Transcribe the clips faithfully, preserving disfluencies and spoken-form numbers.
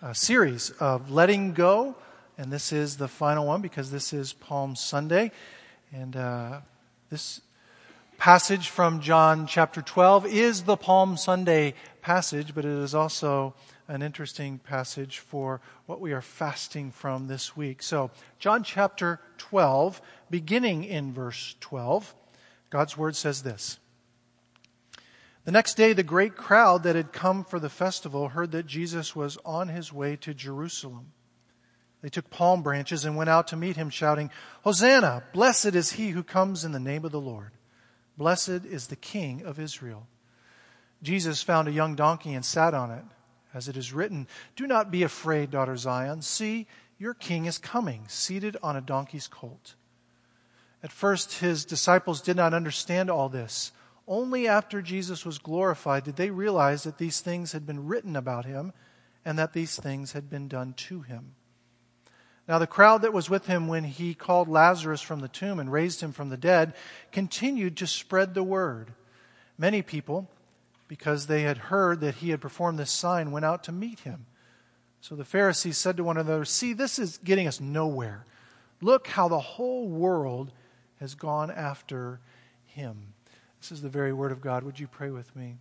uh, series of letting go, and this is the final one because this is Palm Sunday. And uh, this passage from John chapter twelve is the Palm Sunday passage, but it is also an interesting passage for what we are fasting from this week. So, John chapter twelve, beginning in verse twelve, God's word says this. The next day, the great crowd that had come for the festival heard that Jesus was on his way to Jerusalem. They took palm branches and went out to meet him, shouting, "Hosanna! Blessed is he who comes in the name of the Lord. Blessed is the King of Israel." Jesus found a young donkey and sat on it. As it is written, "Do not be afraid, daughter Zion. See, your king is coming, seated on a donkey's colt." At first, his disciples did not understand all this. Only after Jesus was glorified did they realize that these things had been written about him and that these things had been done to him. Now the crowd that was with him when he called Lazarus from the tomb and raised him from the dead continued to spread the word. Many people, because they had heard that he had performed this sign, went out to meet him. So the Pharisees said to one another, "See, this is getting us nowhere. Look how the whole world has gone after him." This is the very word of God. Would you pray with me?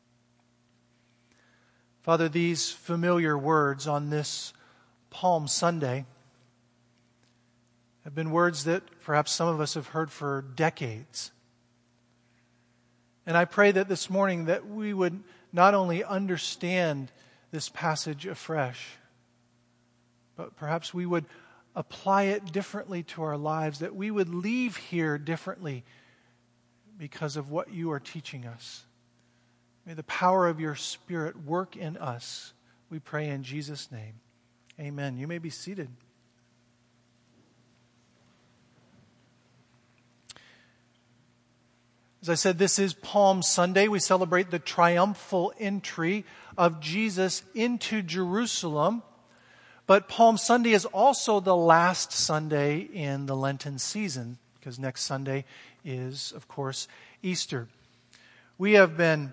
Father, these familiar words on this Palm Sunday have been words that perhaps some of us have heard for decades. And I pray that this morning that we would not only understand this passage afresh, but perhaps we would apply it differently to our lives, that we would leave here differently because of what you are teaching us. May the power of your Spirit work in us. We pray in Jesus' name. Amen. You may be seated. As I said, this is Palm Sunday. We celebrate the triumphal entry of Jesus into Jerusalem. But Palm Sunday is also the last Sunday in the Lenten season, because next Sunday is, of course, Easter. We have been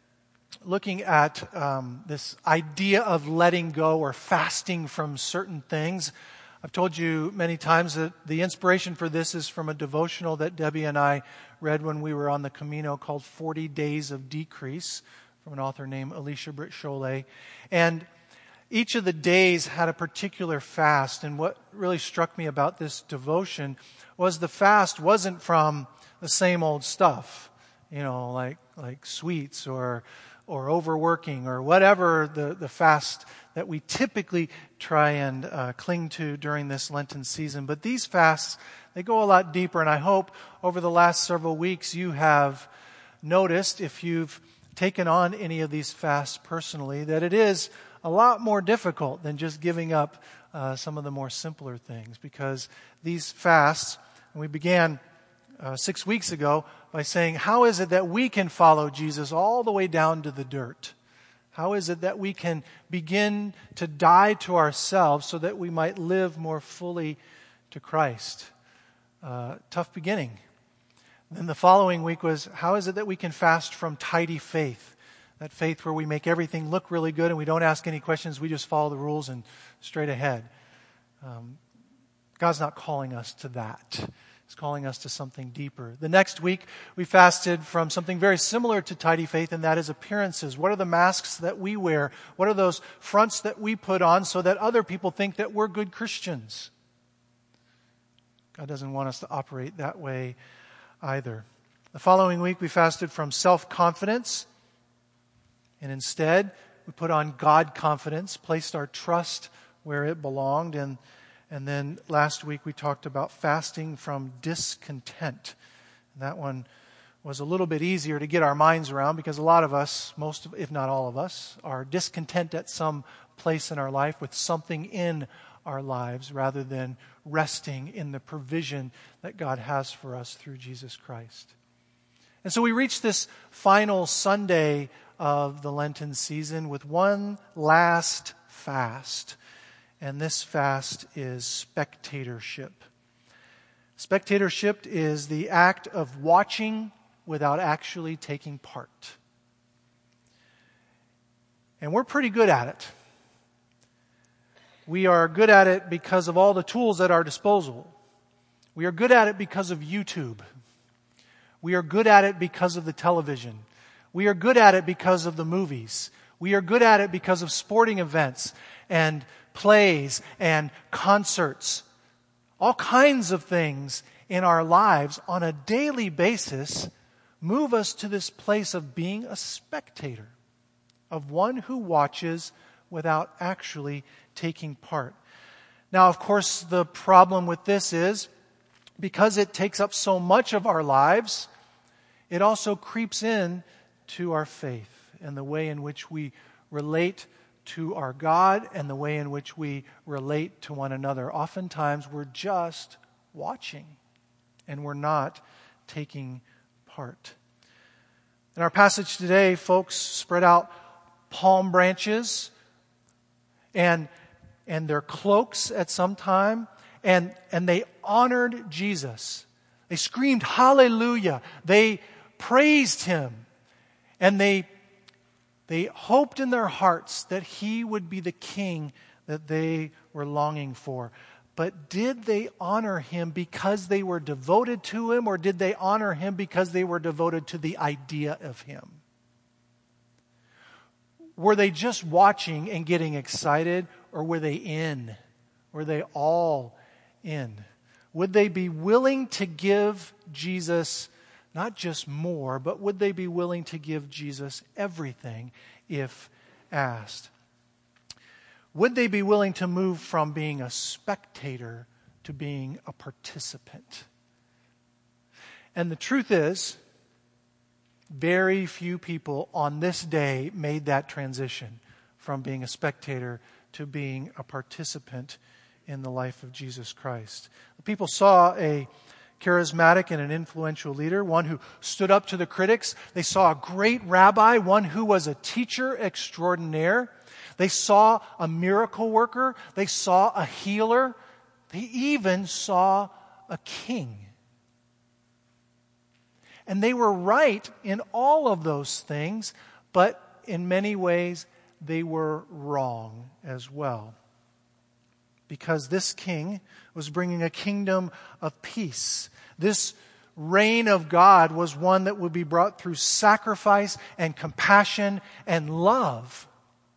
looking at um, this idea of letting go or fasting from certain things. I've told you many times that the inspiration for this is from a devotional that Debbie and I read when we were on the Camino called forty days of Decrease, from an author named Alicia Britt Cholet. And each of the days had a particular fast. And what really struck me about this devotion was the fast wasn't from the same old stuff, you know, like like sweets or or overworking or whatever the, the fast that we typically try and uh, cling to during this Lenten season. But these fasts, they go a lot deeper, and I hope over the last several weeks you have noticed, if you've taken on any of these fasts personally, that it is a lot more difficult than just giving up uh, some of the more simpler things, because these fasts, and we began Uh, six weeks ago by saying, how is it that we can follow Jesus all the way down to the dirt? How is it that we can begin to die to ourselves so that we might live more fully to Christ? Uh, tough beginning. Then the following week was, how is it that we can fast from tidy faith? That faith where we make everything look really good and we don't ask any questions, we just follow the rules and straight ahead. Um, God's not calling us to that. He's calling us to something deeper. The next week, we fasted from something very similar to tidy faith, and that is appearances. What are the masks that we wear? What are those fronts that we put on so that other people think that we're good Christians? God doesn't want us to operate that way either. The following week, we fasted from self-confidence, and instead, we put on God-confidence, placed our trust where it belonged, and And then last week we talked about fasting from discontent. And that one was a little bit easier to get our minds around because a lot of us, most of, if not all of us, are discontent at some place in our life with something in our lives rather than resting in the provision that God has for us through Jesus Christ. And so we reach this final Sunday of the Lenten season with one last fast. And this fast is spectatorship. Spectatorship is the act of watching without actually taking part. And we're pretty good at it. We are good at it because of all the tools at our disposal. We are good at it because of YouTube. We are good at it because of the television. We are good at it because of the movies. We are good at it because of sporting events and plays and concerts. All kinds of things in our lives on a daily basis move us to this place of being a spectator, of one who watches without actually taking part. Now, of course, the problem with this is because it takes up so much of our lives, it also creeps in to our faith and the way in which we relate to our God and the way in which we relate to one another. Oftentimes, we're just watching and we're not taking part. In our passage today, folks spread out palm branches and and their cloaks at some time, and and they honored Jesus. They screamed hallelujah. They praised him, and they they hoped in their hearts that he would be the king that they were longing for. But did they honor him because they were devoted to him, or did they honor him because they were devoted to the idea of him? Were they just watching and getting excited, or were they in? Were they all in? Would they be willing to give Jesus not just more, but would they be willing to give Jesus everything if asked? Would they be willing to move from being a spectator to being a participant? And the truth is, very few people on this day made that transition from being a spectator to being a participant in the life of Jesus Christ. The people saw a charismatic and an influential leader, one who stood up to the critics. They saw a great rabbi, one who was a teacher extraordinaire. They saw a miracle worker. They saw a healer. They even saw a king. And they were right in all of those things, but in many ways they were wrong as well. Because this king was bringing a kingdom of peace. This reign of God was one that would be brought through sacrifice and compassion and love.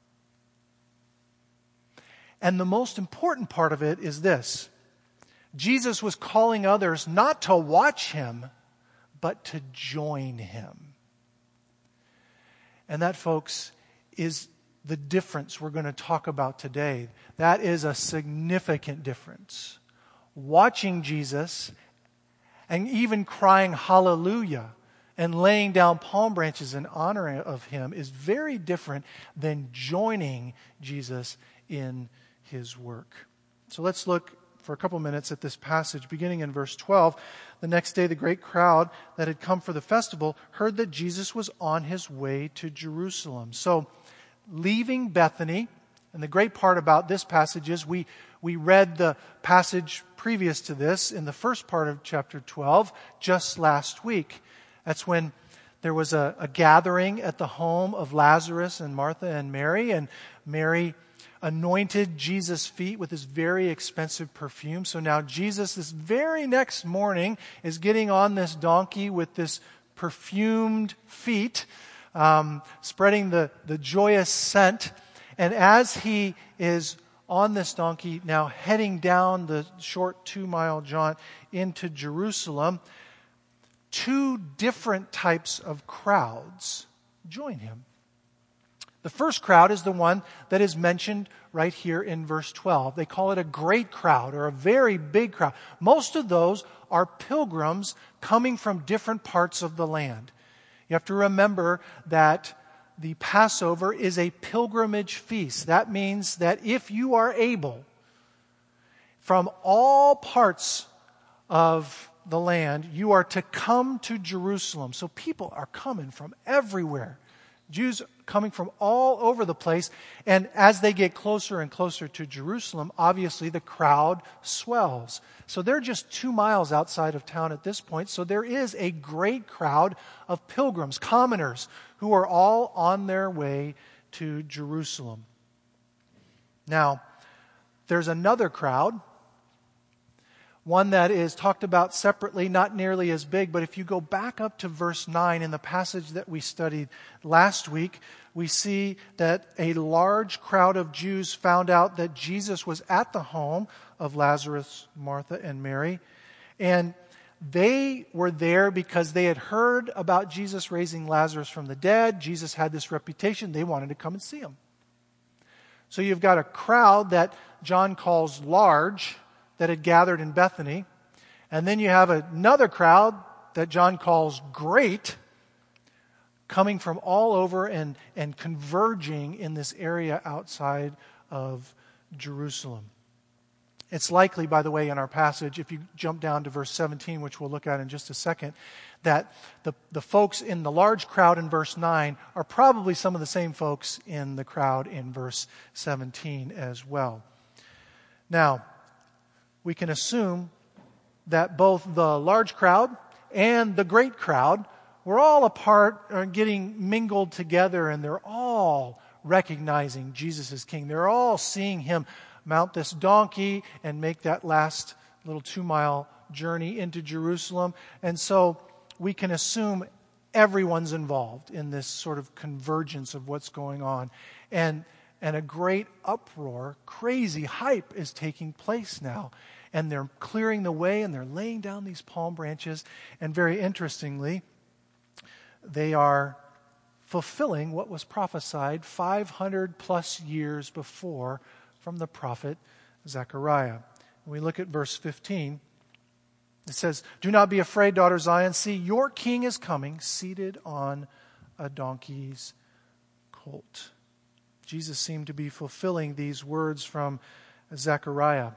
And the most important part of it is this. Jesus was calling others not to watch him, but to join him. And that, folks, is the difference we're going to talk about today. That is a significant difference. Watching Jesus and even crying hallelujah and laying down palm branches in honor of him is very different than joining Jesus in his work. So let's look for a couple minutes at this passage, beginning in verse twelve. The next day, the great crowd that had come for the festival heard that Jesus was on his way to Jerusalem. So, leaving Bethany, and the great part about this passage is we, we read the passage previous to this in the first part of chapter twelve just last week. That's when there was a, a gathering at the home of Lazarus and Martha and Mary, and Mary anointed Jesus' feet with this very expensive perfume. So now Jesus, this very next morning, is getting on this donkey with this perfumed feet, um, spreading the, the joyous scent. And as he is on this donkey, now heading down the short two-mile jaunt into Jerusalem, two different types of crowds join him. The first crowd is the one that is mentioned right here in verse twelve. They call it a great crowd or a very big crowd. Most of those are pilgrims coming from different parts of the land. You have to remember that the Passover is a pilgrimage feast. That means that if you are able, from all parts of the land, you are to come to Jerusalem. So people are coming from everywhere. Jews coming from all over the place. And as they get closer and closer to Jerusalem, obviously the crowd swells. So they're just two miles outside of town at this point. So there is a great crowd of pilgrims, commoners, who are all on their way to Jerusalem. Now, There's another crowd, one that is talked about separately, not nearly as big, but if you go back up to verse nine in the passage that we studied last week, we see that a large crowd of Jews found out that Jesus was at the home of Lazarus, Martha, and Mary. And they were there because they had heard about Jesus raising Lazarus from the dead. Jesus had this reputation. They wanted to come and see him. So you've got a crowd that John calls large that had gathered in Bethany. And then you have another crowd that John calls great, coming from all over and, and converging in this area outside of Jerusalem. It's likely, by the way, in our passage, if you jump down to verse seventeen, which we'll look at in just a second, that the, the folks in the large crowd in verse nine are probably some of the same folks in the crowd in verse seventeen as well. Now, we can assume that both the large crowd and the great crowd were all a part, or getting mingled together, and they're all recognizing Jesus as king. They're all seeing him mount this donkey and make that last little two-mile journey into Jerusalem. And so we can assume everyone's involved in this sort of convergence of what's going on. And, and a great uproar, crazy hype is taking place now. And they're clearing the way and they're laying down these palm branches. And very interestingly, they are fulfilling what was prophesied five hundred plus years before from the prophet Zechariah. When we look at verse fifteen, it says, "Do not be afraid, daughter Zion. See, your king is coming, seated on a donkey's colt." Jesus seemed to be fulfilling these words from Zechariah.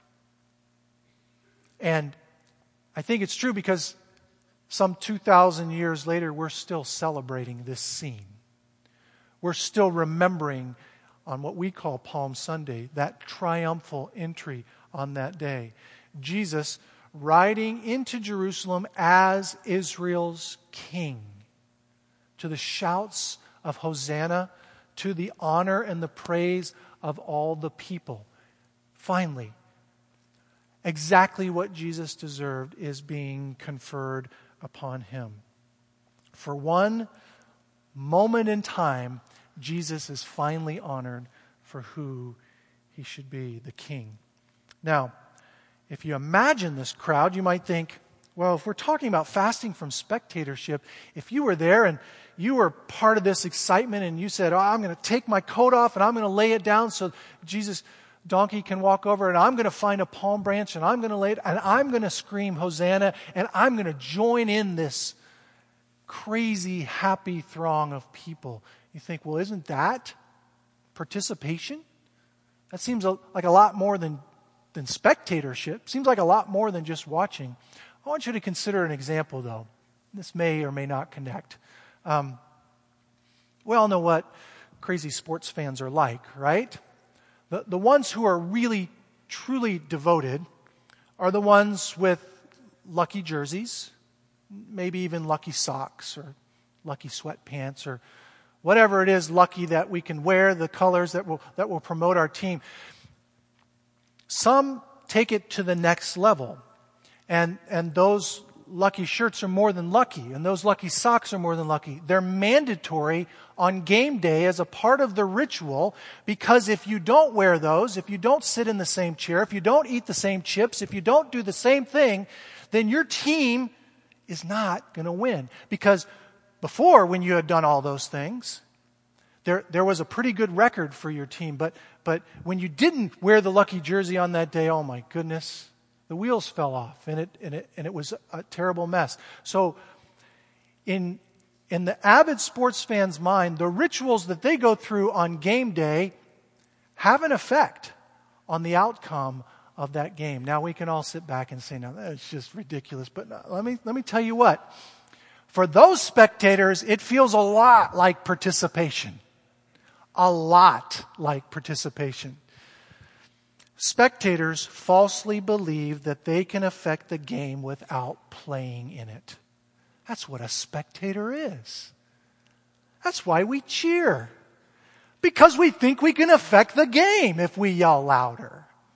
And I think it's true because some two thousand years later, we're still celebrating this scene. We're still remembering on what we call Palm Sunday, that triumphal entry on that day. Jesus riding into Jerusalem as Israel's king, to the shouts of Hosanna, to the honor and the praise of all the people. Finally, exactly what Jesus deserved is being conferred upon him. For one moment in time, Jesus is finally honored for who he should be, the king. Now, if you imagine this crowd, you might think, well, if we're talking about fasting from spectatorship, if you were there and you were part of this excitement and you said, oh, I'm going to take my coat off and I'm going to lay it down so Jesus' donkey can walk over, and I'm going to find a palm branch and I'm going to lay it, and I'm going to scream Hosanna, and I'm going to join in this crazy, happy throng of people. You think, well, isn't that participation? That seems like a lot more than, than spectatorship. Seems like a lot more than just watching. I want you to consider an example, though. This may or may not connect. Um, we all know what crazy sports fans are like, right? The, the ones who are really, truly devoted are the ones with lucky jerseys, maybe even lucky socks or lucky sweatpants or whatever it is lucky that we can wear, the colors that will that will promote our team. Some take it to the next level. And and those lucky shirts are more than lucky, and those lucky socks are more than lucky. They're mandatory on game day as a part of the ritual, because if you don't wear those, if you don't sit in the same chair, if you don't eat the same chips, if you don't do the same thing, then your team is not going to win. Because before, when you had done all those things, there there was a pretty good record for your team. But but when you didn't wear the lucky jersey on that day, oh my goodness, the wheels fell off, and it and it and it was a terrible mess. So in in the avid sports fan's mind, the rituals that they go through on game day have an effect on the outcome of that game. Now we can all sit back and say, "No, that's just ridiculous." But no, let me let me tell you what. For those spectators, it feels a lot like participation. A lot like participation. Spectators falsely believe that they can affect the game without playing in it. That's what a spectator is. That's why we cheer. Because we think we can affect the game if we yell louder.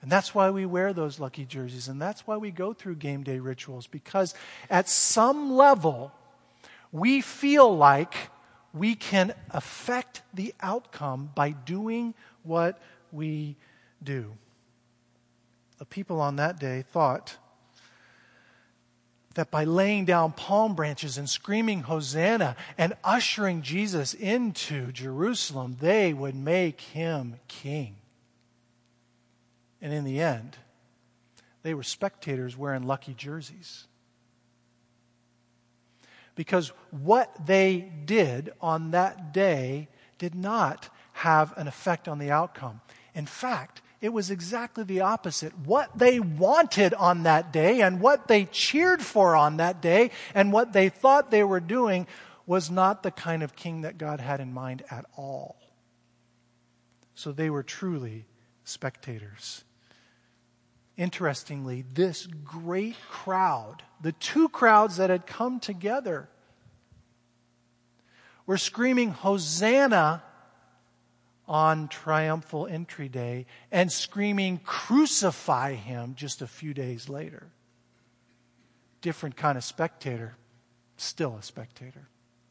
And that's why we wear those lucky jerseys. And that's why we go through game day rituals. Because at some level, we feel like we can affect the outcome by doing what we do. The people on that day thought that by laying down palm branches and screaming Hosanna and ushering Jesus into Jerusalem, they would make him king. And in the end, they were spectators wearing lucky jerseys. Because what they did on that day did not have an effect on the outcome. In fact, it was exactly the opposite. What they wanted on that day and what they cheered for on that day and what they thought they were doing was not the kind of king that God had in mind at all. So they were truly spectators. Interestingly, this great crowd, the two crowds that had come together, were screaming Hosanna on triumphal entry day and screaming crucify him just a few days later. Different kind of spectator, still a spectator.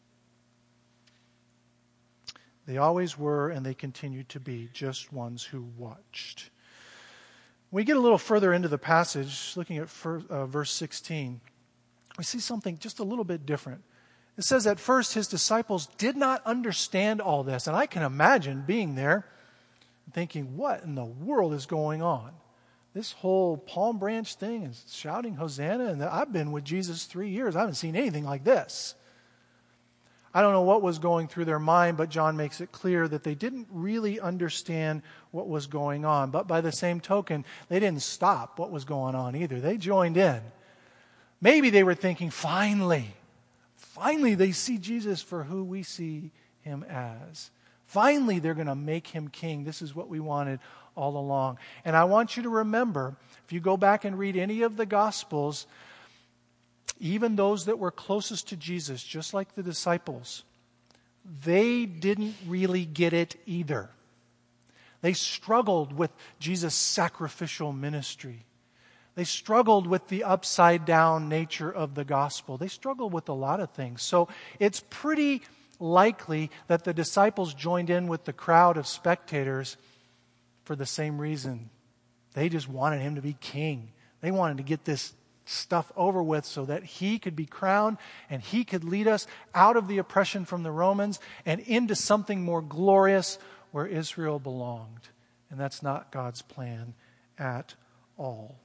They always were, and they continue to be, just ones who watched. When we get a little further into the passage, looking at first, uh, verse sixteen, we see something just a little bit different. It says at first his disciples did not understand all this. And I can imagine being there thinking, what in the world is going on? This whole palm branch thing is shouting Hosanna, and I've been with Jesus three years. I haven't seen anything like this. I don't know what was going through their mind, but John makes it clear that they didn't really understand what was going on. But by the same token, they didn't stop what was going on either. They joined in. Maybe they were thinking, finally, finally they see Jesus for who we see him as. Finally, they're going to make him king. This is what we wanted all along. And I want you to remember, if you go back and read any of the Gospels, even those that were closest to Jesus, just like the disciples, they didn't really get it either. They struggled with Jesus' sacrificial ministry. They struggled with the upside down nature of the gospel. They struggled with a lot of things. So it's pretty likely that the disciples joined in with the crowd of spectators for the same reason. They just wanted him to be king. They wanted to get this stuff over with so that he could be crowned and he could lead us out of the oppression from the Romans and into something more glorious where Israel belonged. And that's not God's plan at all.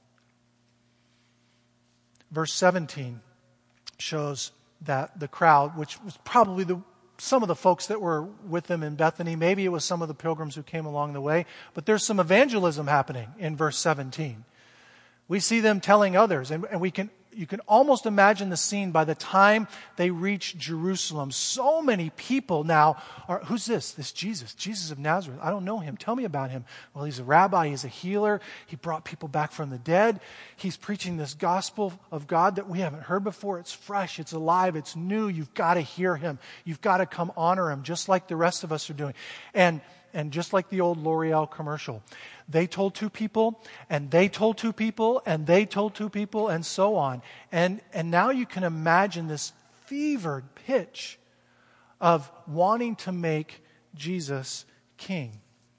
Verse seventeen shows that the crowd, which was probably the some of the folks that were with them in Bethany, maybe it was some of the pilgrims who came along the way, but there's some evangelism happening in verse seventeen. We see them telling others, and, and we can you can almost imagine the scene by the time they reach Jerusalem. So many people now are, who's this? This Jesus, Jesus of Nazareth. I don't know him. Tell me about him. Well, he's a rabbi. He's a healer. He brought people back from the dead. He's preaching this gospel of God that we haven't heard before. It's fresh. It's alive. It's new. You've got to hear him. You've got to come honor him, just like the rest of us are doing. And And just like the old L'Oreal commercial, they told two people, and they told two people, and they told two people, and so on. And, and now you can imagine this fevered pitch of wanting to make Jesus king.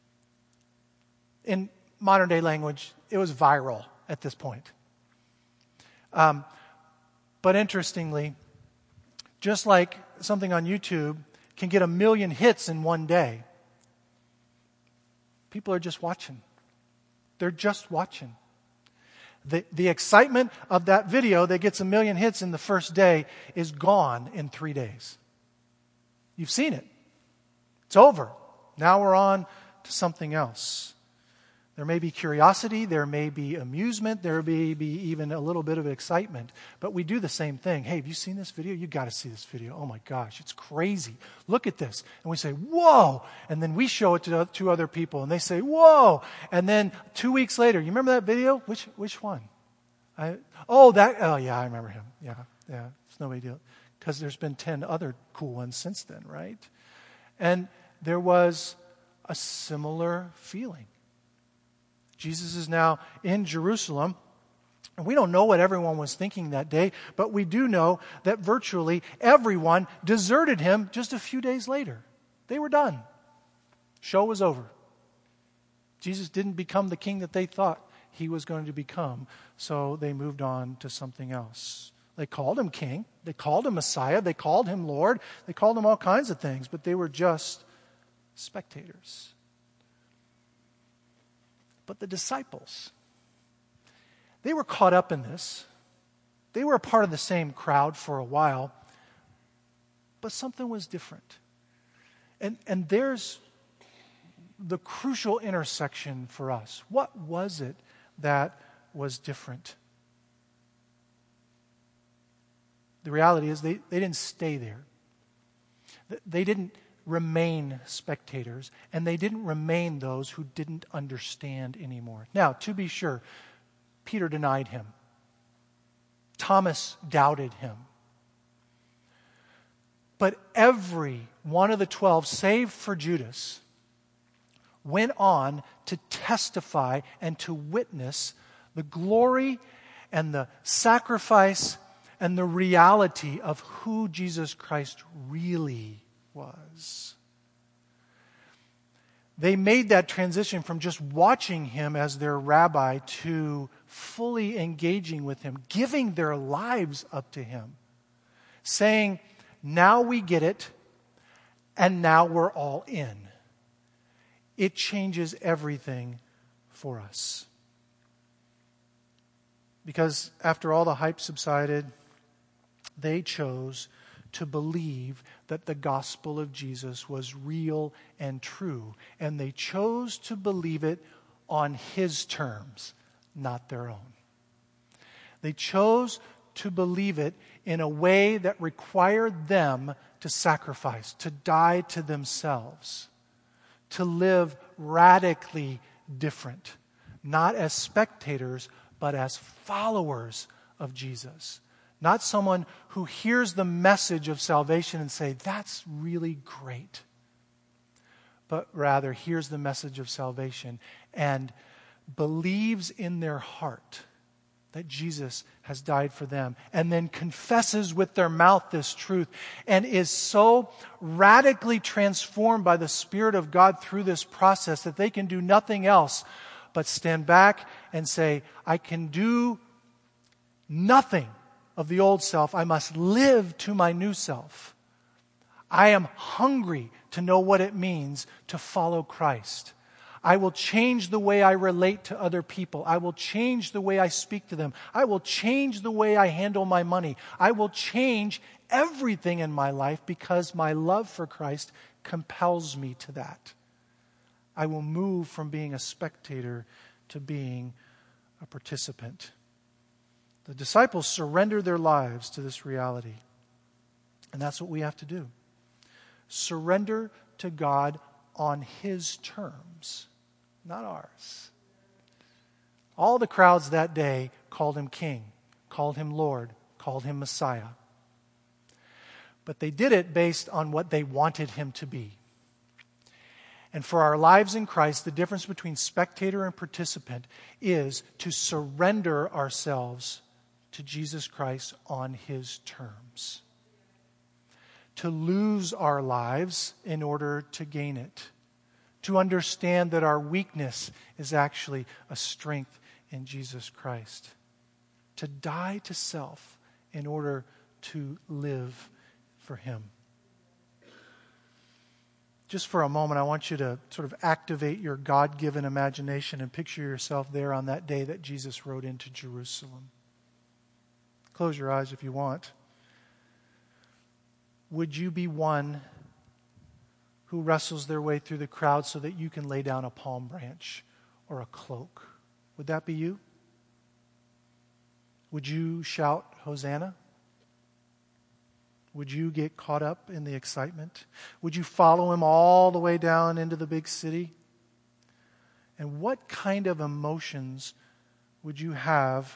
In modern day language, it was viral at this point. Um, but interestingly, just like something on YouTube can get a million hits in one day, people are just watching. They're just watching. The, the excitement of that video that gets a million hits in the first day is gone in three days. You've seen it. It's over. Now we're on to something else. There may be curiosity, there may be amusement, there may be even a little bit of excitement. But we do the same thing. Hey, have you seen this video? You've got to see this video. Oh my gosh, it's crazy. Look at this. And we say, whoa. And then we show it to two other people and they say, whoa. And then two weeks later, you remember that video? Which which one? I, oh, that. Oh yeah, I remember him. Yeah, yeah. It's no big deal. Because there's been ten other cool ones since then, right? And there was a similar feeling. Jesus is now in Jerusalem. And we don't know what everyone was thinking that day, but we do know that virtually everyone deserted him just a few days later. They were done. Show was over. Jesus didn't become the king that they thought he was going to become, so they moved on to something else. They called him king. They called him Messiah. They called him Lord. They called him all kinds of things, but they were just spectators. But the disciples, they were caught up in this. They were a part of the same crowd for a while, but something was different. And, and there's the crucial intersection for us. What was it that was different? The reality is they, they didn't stay there. They didn't remain spectators, and they didn't remain those who didn't understand anymore. Now, to be sure, Peter denied him. Thomas doubted him. But every one of the twelve, save for Judas, went on to testify and to witness the glory and the sacrifice and the reality of who Jesus Christ really was. They made that transition from just watching him as their rabbi to fully engaging with him, giving their lives up to him, saying, now we get it, and now we're all in. It changes everything for us. Because after all the hype subsided, they chose to believe that the gospel of Jesus was real and true. And they chose to believe it on his terms, not their own. They chose to believe it in a way that required them to sacrifice, to die to themselves, to live radically different, not as spectators, but as followers of Jesus. Not someone who hears the message of salvation and say, that's really great. But rather hears the message of salvation and believes in their heart that Jesus has died for them, and then confesses with their mouth this truth, and is so radically transformed by the Spirit of God through this process that they can do nothing else but stand back and say, I can do nothing of the old self. I must live to my new self. I am hungry to know what it means to follow Christ. I will change the way I relate to other people. I will change the way I speak to them. I will change the way I handle my money. I will change everything in my life because my love for Christ compels me to that. I will move from being a spectator to being a participant. The disciples surrendered their lives to this reality. And that's what we have to do. Surrender to God on his terms, not ours. All the crowds that day called him king, called him Lord, called him Messiah. But they did it based on what they wanted him to be. And for our lives in Christ, the difference between spectator and participant is to surrender ourselves to Jesus Christ on his terms. To lose our lives in order to gain it. To understand that our weakness is actually a strength in Jesus Christ. To die to self in order to live for him. Just for a moment, I want you to sort of activate your God-given imagination and picture yourself there on that day that Jesus rode into Jerusalem. Close your eyes if you want. Would you be one who wrestles their way through the crowd so that you can lay down a palm branch or a cloak? Would that be you? Would you shout, Hosanna? Would you get caught up in the excitement? Would you follow him all the way down into the big city? And what kind of emotions would you have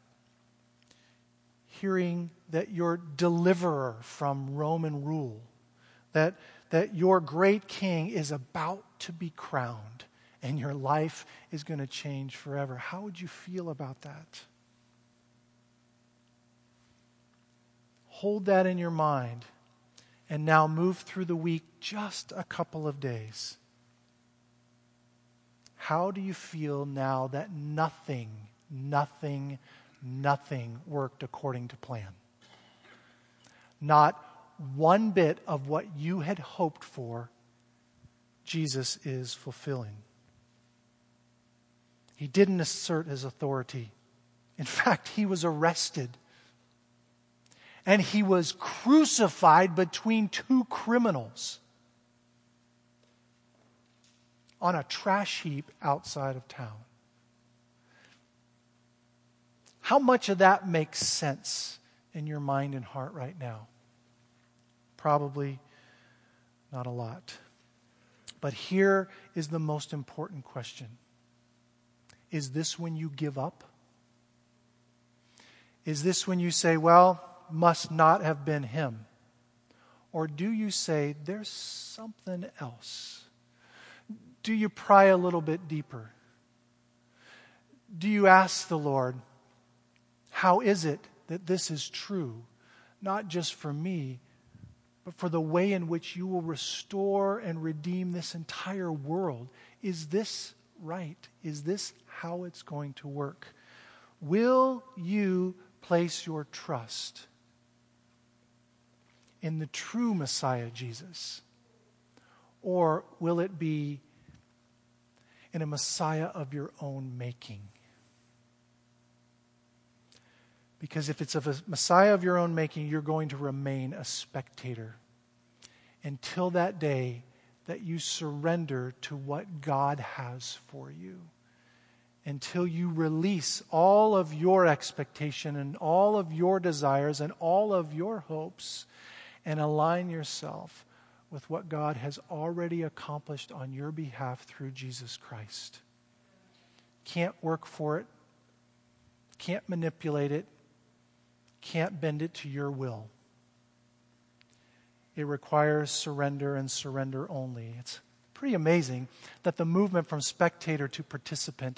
hearing that your deliverer from Roman rule, that, that your great king is about to be crowned, and your life is going to change forever. How would you feel about that? Hold that in your mind and now move through the week just a couple of days. How do you feel now that nothing, nothing, nothing worked according to plan? Not one bit of what you had hoped for, Jesus is fulfilling. He didn't assert his authority. In fact, he was arrested. And he was crucified between two criminals on a trash heap outside of town. How much of that makes sense in your mind and heart right now? Probably not a lot. But here is the most important question. Is this when you give up? Is this when you say, well, must not have been him? Or do you say, there's something else? Do you pry a little bit deeper? Do you ask the Lord, how is it that this is true? Not just for me, but for the way in which you will restore and redeem this entire world. Is this right? Is this how it's going to work? Will you place your trust in the true Messiah, Jesus? Or will it be in a Messiah of your own making? Because if it's of a Messiah of your own making, you're going to remain a spectator until that day that you surrender to what God has for you. Until you release all of your expectation and all of your desires and all of your hopes and align yourself with what God has already accomplished on your behalf through Jesus Christ. Can't work for it. Can't manipulate it. Can't bend it to your will. It requires surrender and surrender only. It's pretty amazing that the movement from spectator to participant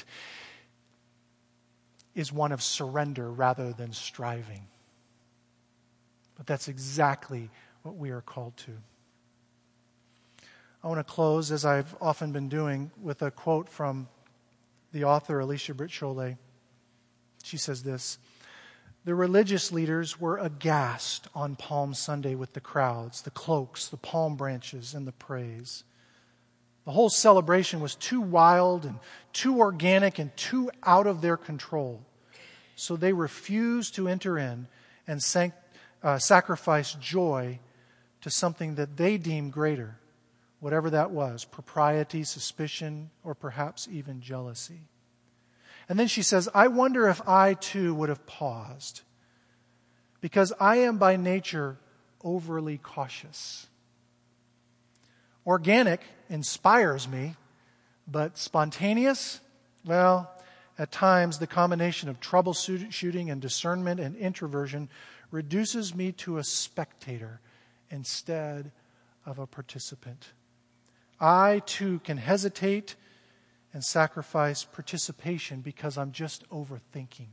is one of surrender rather than striving. But that's exactly what we are called to. I want to close, as I've often been doing, with a quote from the author Alicia Britt Chole. She says this: the religious leaders were aghast on Palm Sunday with the crowds, the cloaks, the palm branches, and the praise. The whole celebration was too wild and too organic and too out of their control. So they refused to enter in and sanct- uh, sacrifice joy to something that they deemed greater, whatever that was, propriety, suspicion, or perhaps even jealousy. And then she says, I wonder if I too would have paused, because I am by nature overly cautious. Organic inspires me, but spontaneous, well, at times the combination of troubleshooting and discernment and introversion reduces me to a spectator instead of a participant. I too can hesitate and sacrifice participation because I'm just overthinking.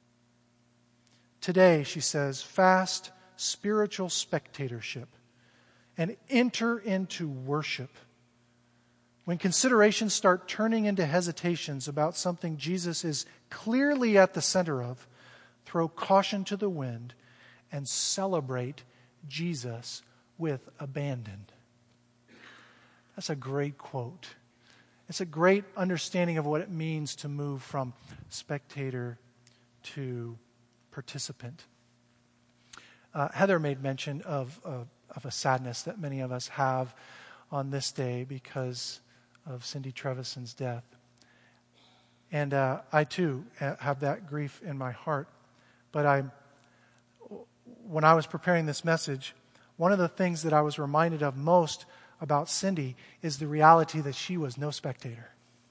Today, she says, fast spiritual spectatorship and enter into worship. When considerations start turning into hesitations about something Jesus is clearly at the center of, throw caution to the wind and celebrate Jesus with abandon. That's a great quote. It's a great understanding of what it means to move from spectator to participant. Uh, Heather made mention of, of, of a sadness that many of us have on this day because of Cindy Trevison's death. And uh, I too have that grief in my heart. But I, when I was preparing this message, one of the things that I was reminded of most about Cindy is the reality that she was no spectator.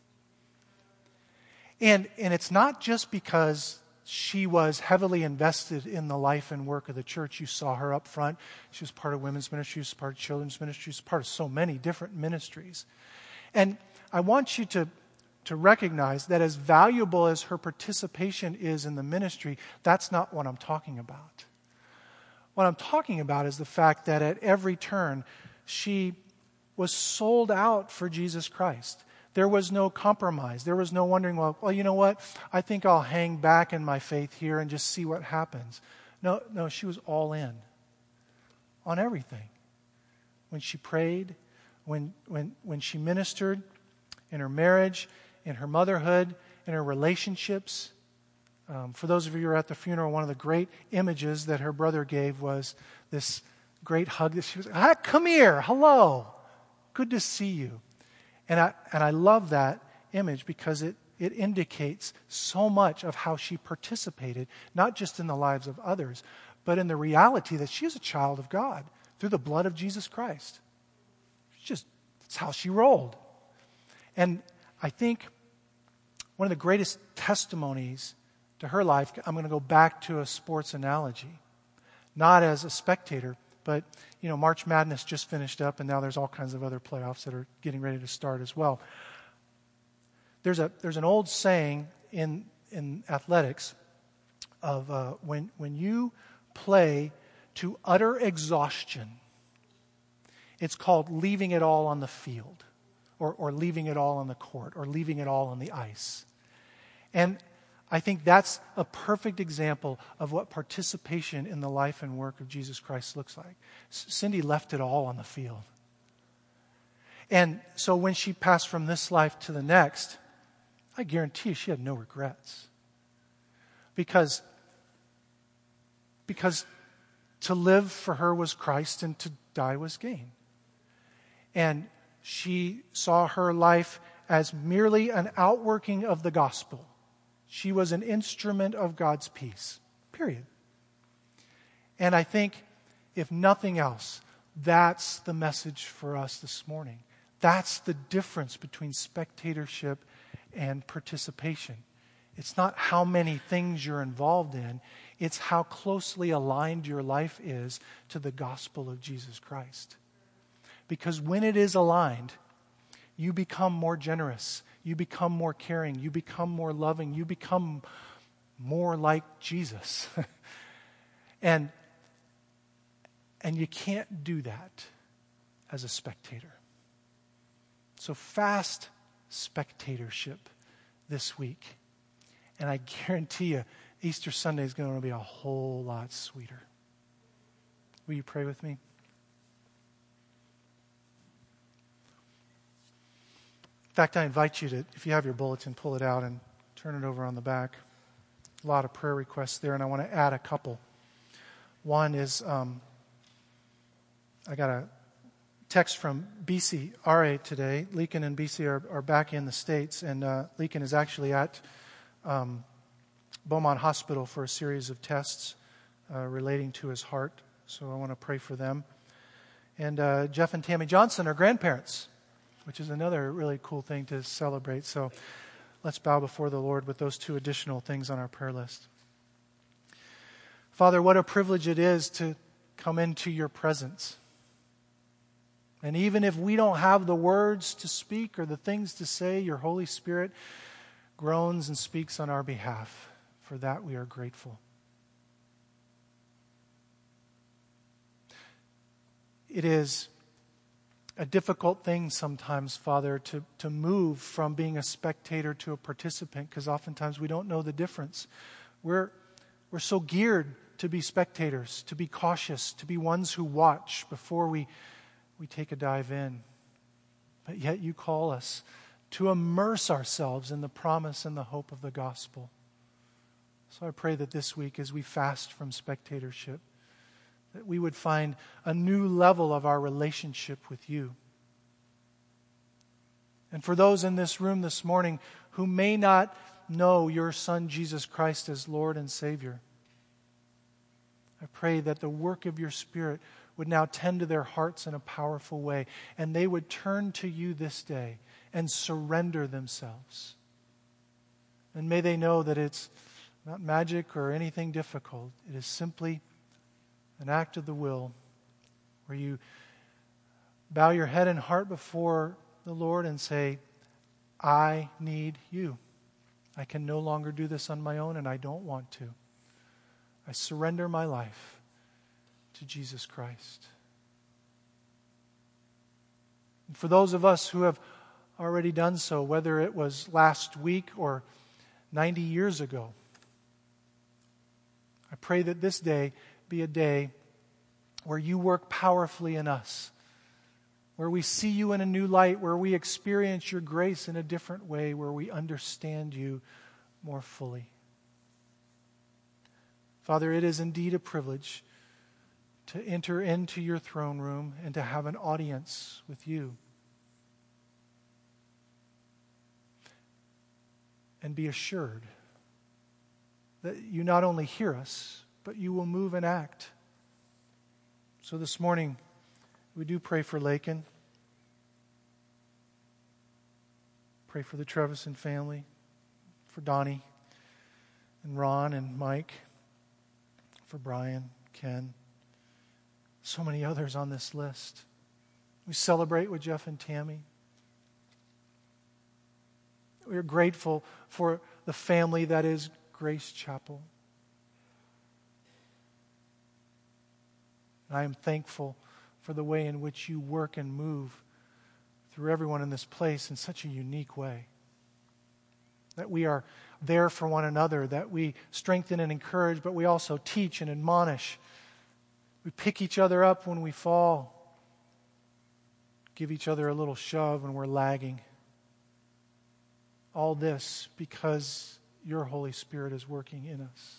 And, and it's not just because she was heavily invested in the life and work of the church. You saw her up front. She was part of women's ministry, she was part of children's ministry, she was part of so many different ministries. And I want you to, to recognize that as valuable as her participation is in the ministry, that's not what I'm talking about. What I'm talking about is the fact that at every turn, she was sold out for Jesus Christ. There was no compromise. There was no wondering, well, well, you know what? I think I'll hang back in my faith here and just see what happens. No, no, she was all in on everything. When she prayed, when, when, when she ministered, in her marriage, in her motherhood, in her relationships. Um, for those of you who were at the funeral, one of the great images that her brother gave was this great hug that she was, ah, come here, hello, good to see you. And I and I love that image because it, it indicates so much of how she participated, not just in the lives of others, but in the reality that she is a child of God through the blood of Jesus Christ. It's just, it's how she rolled. And I think one of the greatest testimonies to her life, I'm going to go back to a sports analogy, not as a spectator, but, you know, March Madness just finished up, and now there's all kinds of other playoffs that are getting ready to start as well. There's a there's an old saying in in athletics of uh, when when you play to utter exhaustion, it's called leaving it all on the field, or or leaving it all on the court, or leaving it all on the ice. And I think that's a perfect example of what participation in the life and work of Jesus Christ looks like. Cindy left it all on the field. And so when she passed from this life to the next, I guarantee you she had no regrets. Because, because to live for her was Christ and to die was gain. And she saw her life as merely an outworking of the gospel. She was an instrument of God's peace, period. And I think, if nothing else, that's the message for us this morning. That's the difference between spectatorship and participation. It's not how many things you're involved in. It's how closely aligned your life is to the gospel of Jesus Christ. Because when it is aligned, you become more generous. You become more caring. You become more loving. You become more like Jesus. and, and you can't do that as a spectator. So fast spectatorship this week. And I guarantee you, Easter Sunday is going to be a whole lot sweeter. Will you pray with me? In fact, I invite you to, if you have your bulletin, pull it out and turn it over on the back. A lot of prayer requests there, and I want to add a couple. One is, um, I got a text from B C R A today. Leakin and B C are, are back in the States, and uh, Leakin is actually at um, Beaumont Hospital for a series of tests uh, relating to his heart. So I want to pray for them. And uh, Jeff and Tammy Johnson are grandparents, which is another really cool thing to celebrate. So let's bow before the Lord with those two additional things on our prayer list. Father, what a privilege it is to come into your presence. And even if we don't have the words to speak or the things to say, your Holy Spirit groans and speaks on our behalf. For that we are grateful. It is a difficult thing sometimes, Father, to, to move from being a spectator to a participant, because oftentimes we don't know the difference. We're, we're so geared to be spectators, to be cautious, to be ones who watch before we, we take a dive in. But yet you call us to immerse ourselves in the promise and the hope of the gospel. So I pray that this week, as we fast from spectatorship, that we would find a new level of our relationship with you. And for those in this room this morning who may not know your Son, Jesus Christ, as Lord and Savior, I pray that the work of your Spirit would now tend to their hearts in a powerful way, and they would turn to you this day and surrender themselves. And may they know that it's not magic or anything difficult. It is simply an act of the will where you bow your head and heart before the Lord and say, I need you. I can no longer do this on my own, and I don't want to. I surrender my life to Jesus Christ. And for those of us who have already done so, whether it was last week or ninety years ago, I pray that this day be a day where you work powerfully in us, where we see you in a new light, where we experience your grace in a different way, where we understand you more fully. Father, it is indeed a privilege to enter into your throne room and to have an audience with you. And be assured that you not only hear us, but you will move and act. So this morning, we do pray for Lakin. Pray for the Trevison family, for Donnie and Ron and Mike, for Brian, Ken, so many others on this list. We celebrate with Jeff and Tammy. We are grateful for the family that is Grace Chapel. I am thankful for the way in which you work and move through everyone in this place in such a unique way. That we are there for one another, that we strengthen and encourage, but we also teach and admonish. We pick each other up when we fall, give each other a little shove when we're lagging. All this because your Holy Spirit is working in us.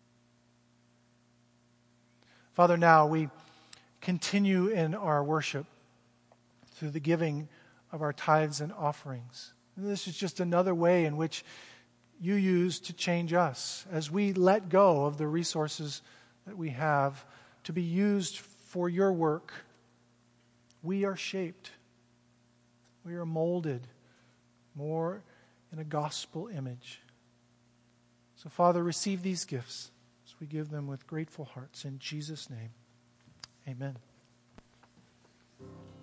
Father, now we continue in our worship through the giving of our tithes and offerings. And this is just another way in which you use to change us as we let go of the resources that we have to be used for your work. We are shaped. We are molded more in a gospel image. So, Father, receive these gifts as we give them with grateful hearts. In Jesus' name, amen.